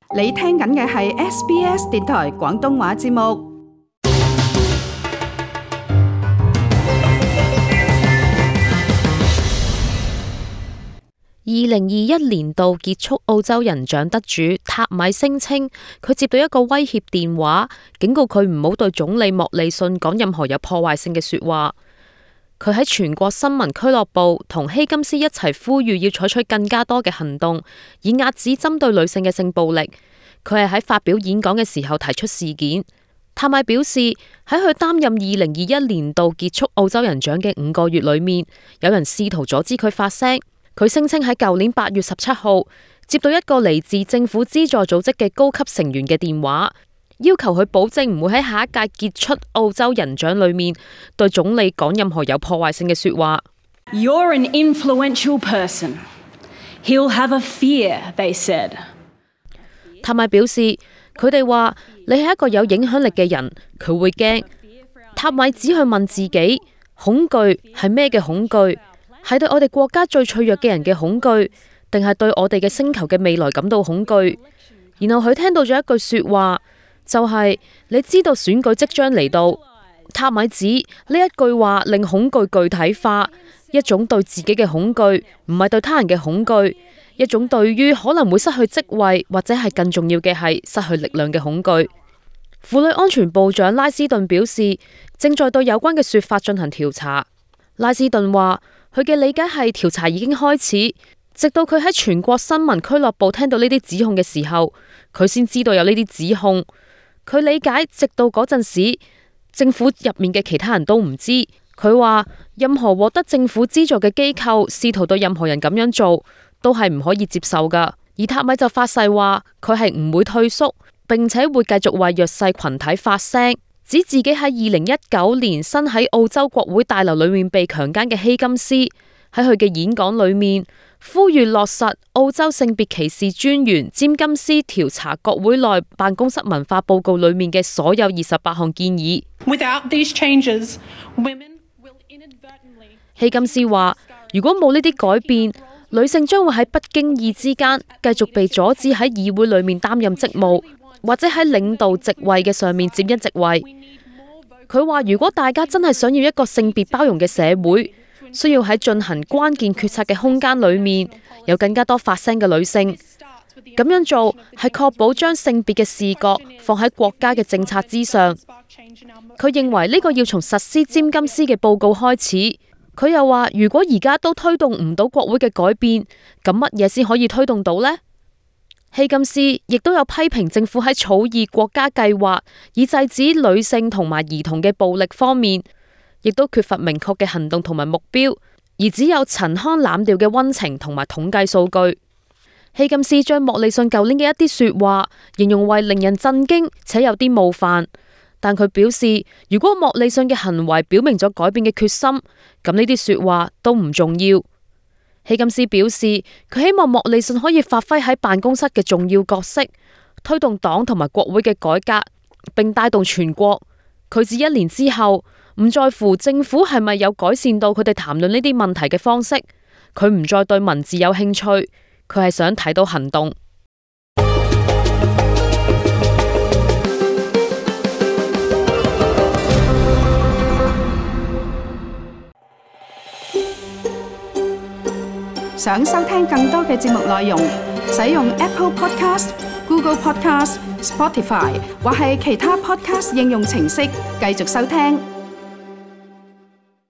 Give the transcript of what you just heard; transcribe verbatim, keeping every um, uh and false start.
你聽緊嘅係 S B S 電台廣東話節目。 二零二一年度傑出澳洲人獎得主塔米聲稱，佢接到一個威脅電話，警告佢唔好對總理莫里遜講任何有破壞性嘅說話。佢喺全國新聞俱樂部同希金斯一齊呼籲要採取更加多嘅行動，以遏止針對女性嘅性暴力。佢係喺發表演講嘅時候提出事件。塔米表示，喺佢擔任二零二一年度傑出澳洲人獎嘅五個月裏面，有人試圖阻止佢發聲。佢聲稱喺舊年八月十七號接到一個嚟自政府資助組織嘅高級成員嘅電話，要求佢保證唔會喺下一屆傑出澳洲人獎裏面對總理講任何有破壞性嘅說話。 You're an influential person. He'll have a fear, they said. 塔米表示，佢哋話你係一個有影響力嘅人，佢會驚。塔米只去問自己，恐懼係咩嘅恐懼？係對我哋國家最脆弱嘅人嘅恐懼，定係對我哋嘅星球嘅未來感到恐懼？然後佢聽到咗一句說話，就係、是、你知道選舉即將嚟到。塔米指呢一句話令恐懼具體化，一種對自己嘅恐懼，唔係對他人嘅恐懼，一種對於可能會失去職位或者係更重要嘅係失去力量嘅恐懼。婦女安全部長拉斯頓表示，正在對有關嘅說法進行調查。拉斯頓話，佢嘅理解係調查已經開始，直到佢喺全國新聞俱樂部聽到呢啲指控嘅時候，佢先知道有呢啲指控。佢理解直到嗰陣時，政府入面嘅其他人都唔知。佢話任何獲得政府資助嘅機構試圖對任何人咁樣做，都係唔可以接受噶。而塔米就發誓話，佢係唔會退縮，並且會繼續為弱勢群體發聲。指自己喺二零一九年身喺澳洲國會大樓裏面被強姦嘅希金斯，喺佢嘅演講裏面呼籲落實澳洲性別歧視專員詹金斯調查國會內辦公室文化報告裏面嘅所有二十八項建議。 Without these changes, women will inadvertently... 希金斯話，如果冇呢啲改變，女性將會喺不經意之間繼續被阻止喺議會裏面擔任職務，或者喺領導席位嘅上面佔一席位。佢話如果大家真係想要一個性別包容嘅社會，需要喺進行關鍵決策嘅空間裏面有更加多發聲嘅女性。咁樣做係確保將性別嘅視覺放喺國家嘅政策之上。佢認為呢個要從實施詹金斯嘅報告開始。佢又話如果而家都推動唔到國會嘅改變，咁乜嘢先可以推動到呢？希金斯亦都有批評政府喺草擬國家計劃以制止女性同埋兒童嘅暴力方面，亦都缺乏明確嘅行動同埋目標，而只有陳腔濫調嘅溫情同埋統計數據。希金斯將莫里遜舊年嘅一啲說話形容為令人震驚且有啲冒犯，但佢表示如果莫里遜嘅行為表明咗改變嘅決心，咁呢啲說話都唔重要。希金斯表示，佢希望莫里遜可以發揮喺辦公室嘅重要角色，推動黨同埋國會嘅改革，並帶動全國。佢指一年之後，唔在乎政府係咪有改善到佢哋談論呢啲問題嘅方式，佢唔再對文字有興趣，佢係想睇到行動。 想收聽更多嘅節目內容，使用 Apple Podcast、Google Podcast、Spotify 或係其他 Podcast 應用程式繼續收聽。